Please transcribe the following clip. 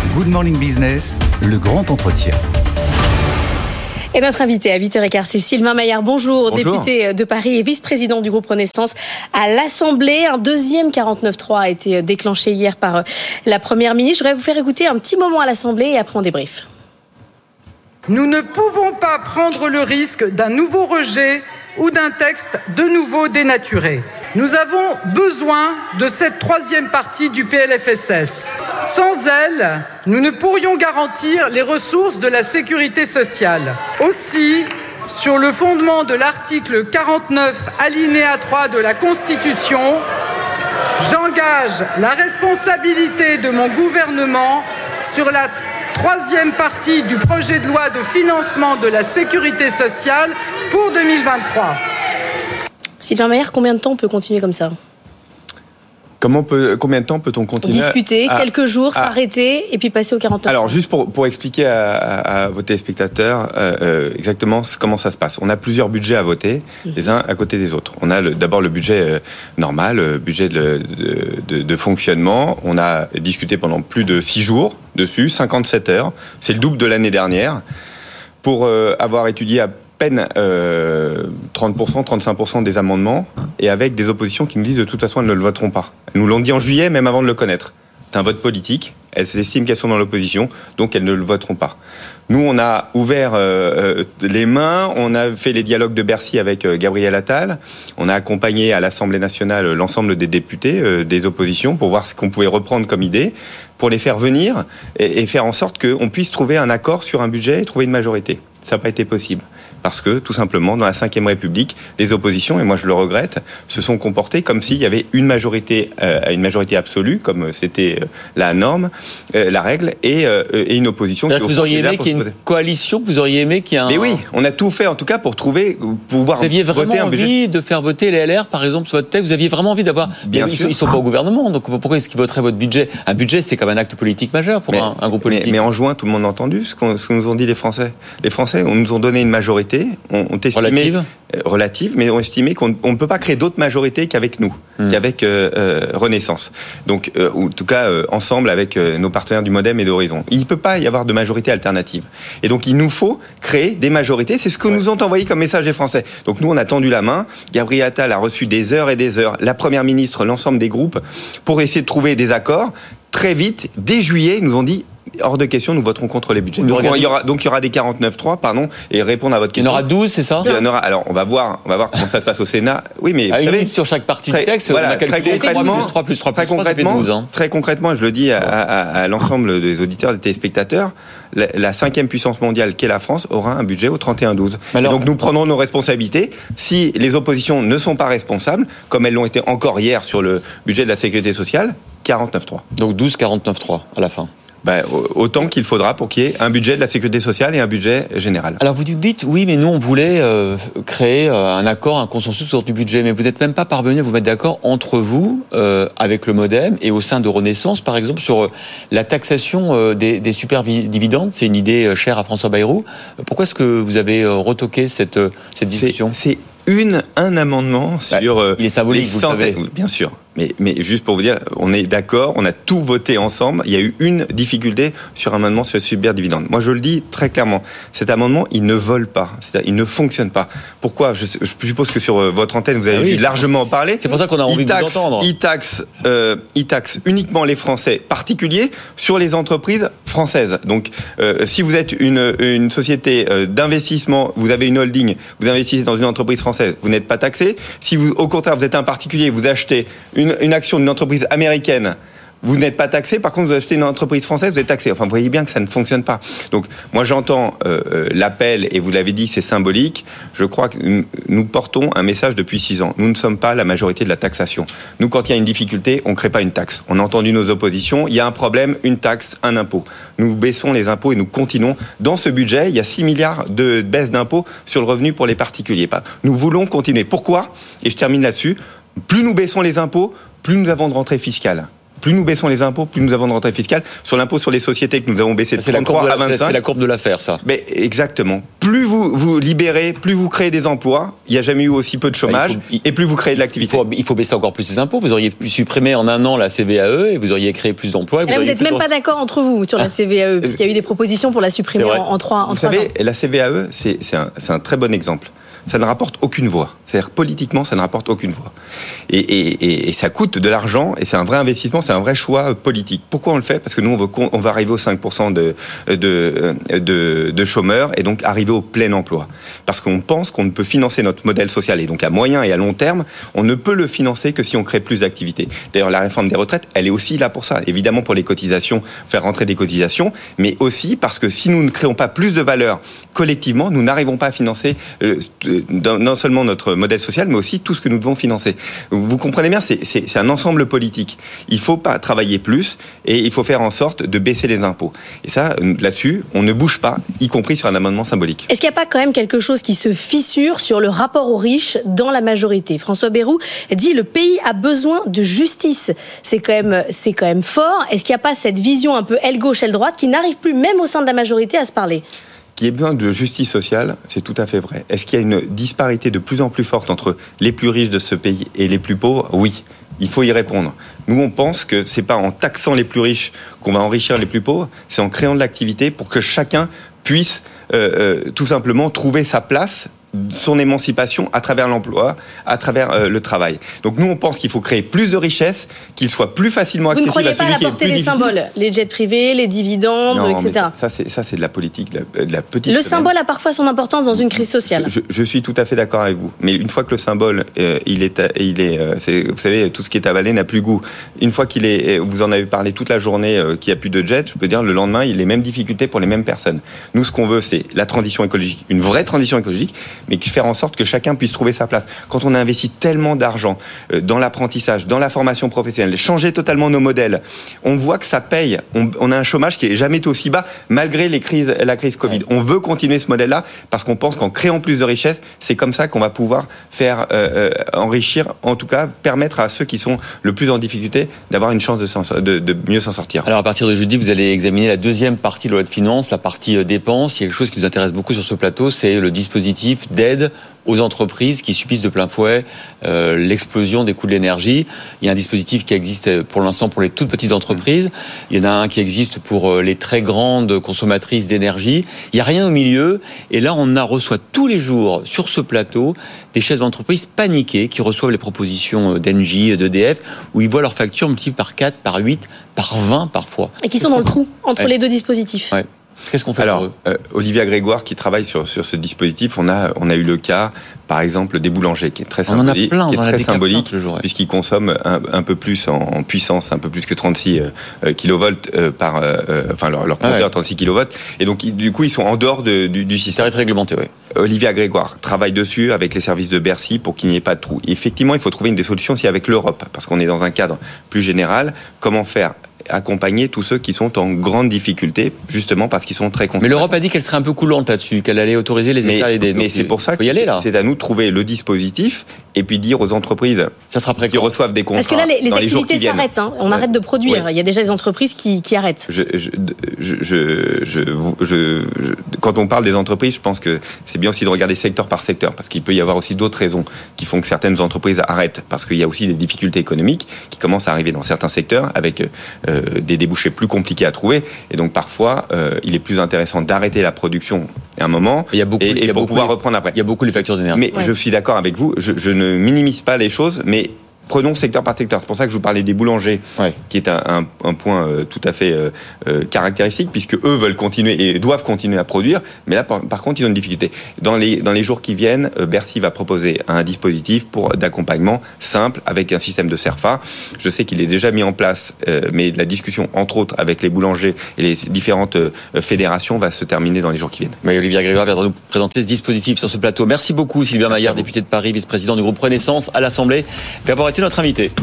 Good Morning Business, le grand entretien. Et notre invité à 8h15, c'est Sylvain Maillard. Bonjour, député de Paris et vice-président du groupe Renaissance à l'Assemblée. Un deuxième 49.3 a été déclenché hier par la Première ministre. Je voudrais vous faire écouter un petit moment à l'Assemblée et après on débrief. Nous ne pouvons pas prendre le risque d'un nouveau rejet ou d'un texte de nouveau dénaturé. Nous avons besoin de cette troisième partie du PLFSS. Sans elle, nous ne pourrions garantir les ressources de la sécurité sociale. Aussi, sur le fondement de l'article 49, alinéa 3 de la Constitution, j'engage la responsabilité de mon gouvernement sur la troisième partie du projet de loi de financement de la sécurité sociale pour 2023. Sylvain Maillard, combien de temps on peut continuer comme ça ? Combien de temps peut-on continuer discuter, quelques jours, s'arrêter et puis passer au 49. Alors, juste pour expliquer à vos téléspectateurs exactement comment ça se passe. On a plusieurs budgets à voter, les uns à côté des autres. On a d'abord le budget normal, le budget de fonctionnement. On a discuté pendant plus de 6 jours dessus, 57 heures. C'est le double de l'année dernière. Pour avoir étudié à peine 30%, 35% des amendements, et avec des oppositions qui nous disent de toute façon elles ne le voteront pas. Elles nous l'ont dit en juillet, même avant de le connaître. C'est un vote politique, elles estiment qu'elles sont dans l'opposition, donc elles ne le voteront pas. Nous, on a ouvert les mains, on a fait les dialogues de Bercy avec Gabriel Attal, on a accompagné à l'Assemblée nationale l'ensemble des députés des oppositions pour voir ce qu'on pouvait reprendre comme idée, pour les faire venir et faire en sorte qu'on puisse trouver un accord sur un budget et trouver une majorité. Ça n'a pas été possible. Parce que, tout simplement, dans la Ve République, les oppositions, et moi je le regrette, se sont comportées comme s'il y avait une majorité absolue, comme c'était la norme, la règle, et une opposition. C'est-à-dire que vous auriez aimé qu'il y ait une coalition, que vous auriez aimé qu'il y ait un... Mais oui, on a tout fait, en tout cas, pour pouvoir vous aviez voter un budget. Vous aviez vraiment envie de faire voter les LR, par exemple, sur votre texte. Vous aviez vraiment envie d'avoir... Bien sûr. Ils ne sont pas au gouvernement, donc pourquoi est-ce qu'ils voteraient votre budget ? Un budget, c'est comme un acte politique majeur pour un groupe politique. Mais en juin, tout le monde a entendu ce que nous ont dit les Français. Les Français, on nous ont donné une majorité, relative, mais on estimait qu'on ne peut pas créer d'autres majorités qu'avec nous, qu'avec Renaissance. Donc, en tout cas, ensemble avec nos partenaires du MoDem et d'Horizon. Il ne peut pas y avoir de majorité alternative. Et donc, il nous faut créer des majorités. C'est ce que nous ont envoyé comme message les Français. Donc, nous, on a tendu la main. Gabriel Attal a reçu des heures et des heures, la Première ministre, l'ensemble des groupes, pour essayer de trouver des accords. Très vite, dès juillet, ils nous ont dit... Hors de question, nous voterons contre les budgets. Donc il y aura des 49.3, et répondre à votre question. Il y en aura 12, c'est ça ? Il y en aura. Alors on va voir comment ça se passe au Sénat. Oui, mais une minute sur chaque partie du texte. Voilà, très concrètement, 3 plus 3 plus 3, ça fait 12. Très concrètement, je le dis à l'ensemble des auditeurs, des téléspectateurs, la 5e puissance mondiale qu'est la France aura un budget au 31-12. Donc nous prendrons nos responsabilités. Si les oppositions ne sont pas responsables, comme elles l'ont été encore hier sur le budget de la sécurité sociale, 49.3. Donc 12-49.3 à la fin. Autant qu'il faudra pour qu'il y ait un budget de la sécurité sociale et un budget général. Alors vous dites, oui, mais nous on voulait créer un accord, un consensus sur du budget, mais vous n'êtes même pas parvenu à vous mettre d'accord entre vous, avec le MoDem et au sein de Renaissance, par exemple, sur la taxation des super dividendes. C'est une idée chère à François Bayrou. Pourquoi est-ce que vous avez retoqué cette discussion ? C'est un amendement sur... il est symbolique, vous le savez. Bien sûr. Mais juste pour vous dire, on est d'accord, on a tout voté ensemble. Il y a eu une difficulté sur un amendement sur le super-dividende. Moi, je le dis très clairement. Cet amendement, il ne vole pas. C'est-à-dire, il ne fonctionne pas. Pourquoi ? Je suppose que sur votre antenne, vous avez dû largement en parler. C'est pour ça qu'on a envie de vous entendre. Il taxe uniquement les Français particuliers sur les entreprises françaises. Donc, si vous êtes une société d'investissement, vous avez une holding, vous investissez dans une entreprise française, vous n'êtes pas taxé. Si vous, au contraire, vous êtes un particulier, vous achetez une action d'une entreprise américaine, vous n'êtes pas taxé. Par contre, vous achetez une entreprise française, vous êtes taxé. Enfin, vous voyez bien que ça ne fonctionne pas. Donc, moi, j'entends l'appel, et vous l'avez dit, c'est symbolique. Je crois que nous portons un message depuis 6 ans. Nous ne sommes pas la majorité de la taxation. Nous, quand il y a une difficulté, on ne crée pas une taxe. On a entendu nos oppositions. Il y a un problème, une taxe, un impôt. Nous baissons les impôts et nous continuons. Dans ce budget, il y a 6 milliards de baisse d'impôts sur le revenu pour les particuliers. Nous voulons continuer. Pourquoi ? Et je termine là-dessus. Plus nous baissons les impôts, plus nous avons de rentrées fiscales. plus nous baissons les impôts, plus nous avons de rentrée fiscale. Sur l'impôt sur les sociétés que nous avons baissé de 33 à 25. C'est la courbe de l'affaire, ça. Mais exactement. Plus vous libérez, plus vous créez des emplois. Il n'y a jamais eu aussi peu de chômage. Et plus vous créez de l'activité. Il faut baisser encore plus les impôts. Vous auriez pu supprimer en un an la CVAE et vous auriez créé plus d'emplois. Là, vous n'êtes même pas d'accord entre vous sur la CVAE, parce qu'il y a eu des propositions pour la supprimer en 3 ans. Vous savez, la CVAE, c'est un très bon exemple. Ça ne rapporte aucune voix. C'est-à-dire, politiquement, ça ne rapporte aucune voix. Et ça coûte de l'argent, et c'est un vrai investissement, c'est un vrai choix politique. Pourquoi on le fait ? Parce que nous, on va arriver aux 5% de chômeurs, et donc arriver au plein emploi. Parce qu'on pense qu'on ne peut financer notre modèle social, et donc à moyen et à long terme, on ne peut le financer que si on crée plus d'activités. D'ailleurs, la réforme des retraites, elle est aussi là pour ça. Évidemment, pour les cotisations, faire rentrer des cotisations, mais aussi parce que si nous ne créons pas plus de valeur collectivement, nous n'arrivons pas à financer non seulement notre modèle social, mais aussi tout ce que nous devons financer. Vous comprenez bien, c'est un ensemble politique. Il ne faut pas travailler plus et il faut faire en sorte de baisser les impôts. Et ça, là-dessus, on ne bouge pas, y compris sur un amendement symbolique. Est-ce qu'il n'y a pas quand même quelque chose qui se fissure sur le rapport aux riches dans la majorité ? François Bayrou dit le pays a besoin de justice. C'est quand même fort. Est-ce qu'il n'y a pas cette vision un peu aile gauche, aile droite qui n'arrive plus, même au sein de la majorité, à se parler ? Qu'il y ait besoin de justice sociale, c'est tout à fait vrai. Est-ce qu'il y a une disparité de plus en plus forte entre les plus riches de ce pays et les plus pauvres ? Oui, il faut y répondre. Nous, on pense que c'est pas en taxant les plus riches qu'on va enrichir les plus pauvres, c'est en créant de l'activité pour que chacun puisse tout simplement trouver sa place, son émancipation à travers l'emploi, à travers le travail. Donc nous, on pense qu'il faut créer plus de richesses, qu'il soit plus facilement accessible à celui qui est plus difficile. Vous ne croyez pas à la portée des symboles, les jets privés, les dividendes, non, etc. Ça, c'est de la politique, de la petite. Le symbole a parfois son importance dans une crise sociale. Je suis tout à fait d'accord avec vous. Mais une fois que le symbole, vous savez, tout ce qui est avalé n'a plus goût. Une fois qu'il est, vous en avez parlé toute la journée, qu'il n'y a plus de jets, je peux dire le lendemain, il y a les mêmes difficultés pour les mêmes personnes. Nous, ce qu'on veut, c'est la transition écologique, une vraie transition écologique, mais faire en sorte que chacun puisse trouver sa place. Quand on a investi tellement d'argent dans l'apprentissage, dans la formation professionnelle, changer totalement nos modèles, on voit que ça paye. On a un chômage qui n'est jamais été aussi bas, malgré la crise Covid. Ouais. On veut continuer ce modèle-là, parce qu'on pense qu'en créant plus de richesses, c'est comme ça qu'on va pouvoir faire enrichir, en tout cas, permettre à ceux qui sont le plus en difficulté d'avoir une chance de mieux s'en sortir. Alors, à partir de jeudi, vous allez examiner la deuxième partie de la loi de finances, la partie dépenses. Il y a quelque chose qui vous intéresse beaucoup sur ce plateau, c'est le dispositif d'aide aux entreprises qui subissent de plein fouet l'explosion des coûts de l'énergie. Il y a un dispositif qui existe pour l'instant pour les toutes petites entreprises. Il y en a un qui existe pour les très grandes consommatrices d'énergie. Il n'y a rien au milieu. Et là, on reçoit tous les jours sur ce plateau des chefs d'entreprise paniqués qui reçoivent les propositions d'Engie, d'EDF, où ils voient leur facture multipliée par 4, par 8, par 20 parfois. Et qui sont dans le trou entre les deux dispositifs. Ouais. Qu'est-ce qu'on fait pour eux ? Olivia Grégoire qui travaille sur ce dispositif, on a eu le cas, par exemple, des boulangers, qui est très symbolique, puisqu'ils consomment un peu plus en puissance, un peu plus que 36 kilovolts leur compteur 36 kilovolts, et donc du coup ils sont en dehors du système. C'est réglementé, oui. Olivia Grégoire travaille dessus avec les services de Bercy pour qu'il n'y ait pas de trou. Et effectivement, il faut trouver des solutions aussi avec l'Europe, parce qu'on est dans un cadre plus général. Comment faire ? Accompagner tous ceux qui sont en grande difficulté, justement parce qu'ils sont très consommateurs. Mais l'Europe a dit qu'elle serait un peu coulante là-dessus, qu'elle allait autoriser les États à aider. Mais c'est pour ça que c'est à nous de trouver le dispositif et puis dire aux entreprises qui reçoivent des contrats. Parce que là, les activités s'arrêtent. On arrête de produire. Oui. Il y a déjà des entreprises qui arrêtent. Quand on parle des entreprises, je pense que c'est bien aussi de regarder secteur par secteur, parce qu'il peut y avoir aussi d'autres raisons qui font que certaines entreprises arrêtent, parce qu'il y a aussi des difficultés économiques qui commencent à arriver dans certains secteurs avec des débouchés plus compliqués à trouver, et donc parfois il est plus intéressant d'arrêter la production à un moment pour pouvoir reprendre après. Il y a beaucoup les factures d'énergie. Mais je suis d'accord avec vous, je ne minimise pas les choses, mais prenons secteur par secteur. C'est pour ça que je vous parlais des boulangers, qui est un point tout à fait caractéristique, puisque eux veulent continuer et doivent continuer à produire, mais là, par contre, ils ont une difficulté. Dans les jours qui viennent, Bercy va proposer un dispositif d'accompagnement simple, avec un système de CERFA. Je sais qu'il est déjà mis en place, mais la discussion, entre autres, avec les boulangers et les différentes fédérations va se terminer dans les jours qui viennent. Oui, Olivia Grégoire viendra nous présenter ce dispositif sur ce plateau. Merci beaucoup, Sylvia Maillard, députée de Paris, vice-président du groupe Renaissance à l'Assemblée, d'avoir été notre invité.